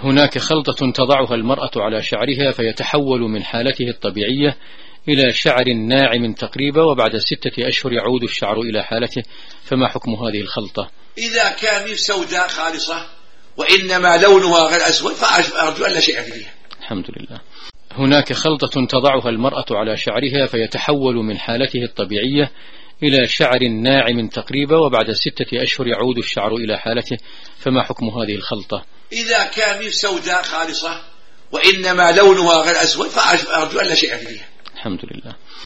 هناك خلطة تضعها المرأة على شعرها فيتحول من حالته الطبيعية إلى شعر ناعم تقريبا، وبعد 6 أشهر يعود الشعر إلى حالته، فما حكم هذه الخلطة؟ إذا كان سوداء خالصة وإنما لونها غير أسود فأرجو أن لا شيء فيها. الحمد لله. هناك خلطة تضعها المرأة على شعرها فيتحول من حالته الطبيعية إلى شعر ناعم تقريبا، وبعد 6 أشهر يعود الشعر إلى حالته، فما حكم هذه الخلطة؟ إذا كان سوداء خالصة وإنما لونها غير أسود فأرجو أن لا شيء فيها. الحمد لله.